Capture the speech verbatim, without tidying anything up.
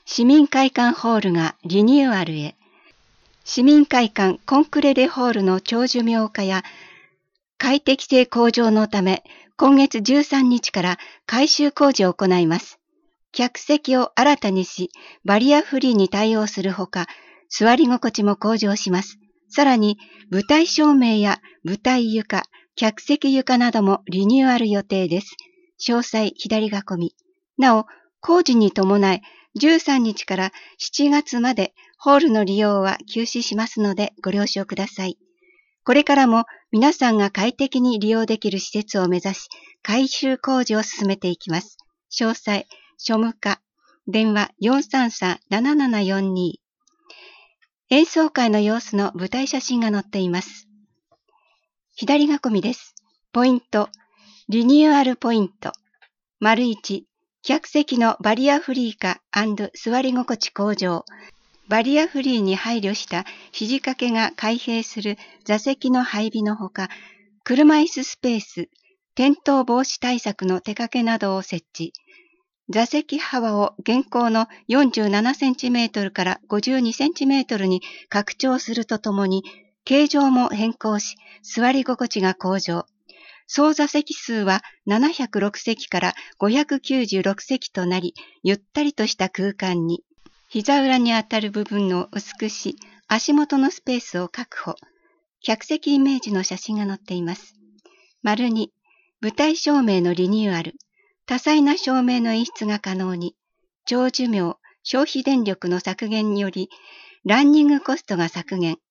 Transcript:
市民会館ホールがリニューアルへ。市民会館コンクレレホールの長寿命化や快適性向上のため、今月じゅうさんにちから改修工事を行います。客席を新たにし、バリアフリーに対応するほか、座り心地も向上します。さらに、舞台照明や舞台床、客席床などもリニューアル予定です。詳細左囲み。なお、工事に伴い、じゅうさんにちからしちがつまでホールの利用は休止しますのでご了承ください。これからも皆さんが快適に利用できる施設を目指し、改修工事を進めていきます。詳細、庶務課、電話 よんさんさんななななよんに。演奏会の様子の舞台写真が載っています。左囲みです。ポイント、リニューアルポイント。丸いち、客席のバリアフリー化&座り心地向上。バリアフリーに配慮した肘掛けが開閉する座席の配備のほか、車椅子スペース、転倒防止対策の手掛けなどを設置。座席幅を現行のよんじゅうななセンチメートルからごじゅうにセンチメートルに拡張するとともに、形状も変更し、座り心地が向上。総座席数はななひゃくろくせきからごひゃくきゅうじゅうろくせきとなり、ゆったりとした空間に、膝裏にあたる部分を薄くし、足元のスペースを確保。客席イメージの写真が載っています。丸に、舞台照明のリニューアル。多彩な照明の演出が可能に、長寿命、消費電力の削減により、ランニングコストが削減。